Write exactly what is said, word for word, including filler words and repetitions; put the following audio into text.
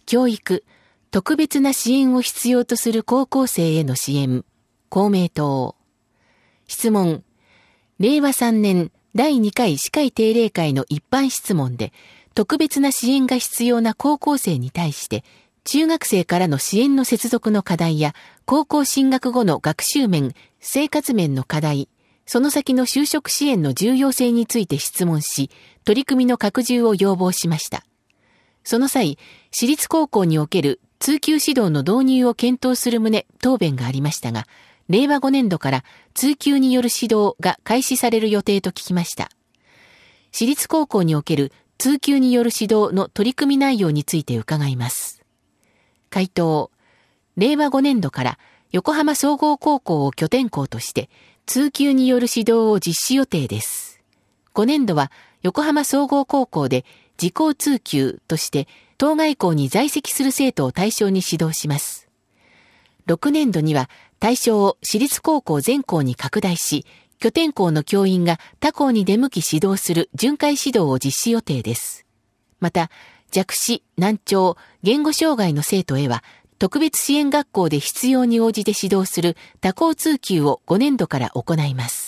教育、特別な支援を必要とする高校生への支援、公明党。質問、れいわさんねんだいにかい市会定例会の一般質問で、特別な支援が必要な高校生に対して、中学生からの支援の接続の課題や、高校進学後の学習面、生活面の課題、その先の就職支援の重要性について質問し、取り組みの拡充を要望しました。その際、私立高校における通級指導の導入を検討する旨答弁がありましたが、れいわごねんどから通級による指導が開始される予定と聞きました。私立高校における通級による指導の取り組み内容について伺います。回答、れいわごねんどから横浜総合高校を拠点校として通級による指導を実施予定です。ごねんどは横浜総合高校で自校通級として当該校に在籍する生徒を対象に指導します。ろくねんどには対象を私立高校全校に拡大し、拠点校の教員が他校に出向き指導する巡回指導を実施予定です。また、弱視、難聴、言語障害の生徒へは、特別支援学校で必要に応じて指導する多校通級をごねんどから行います。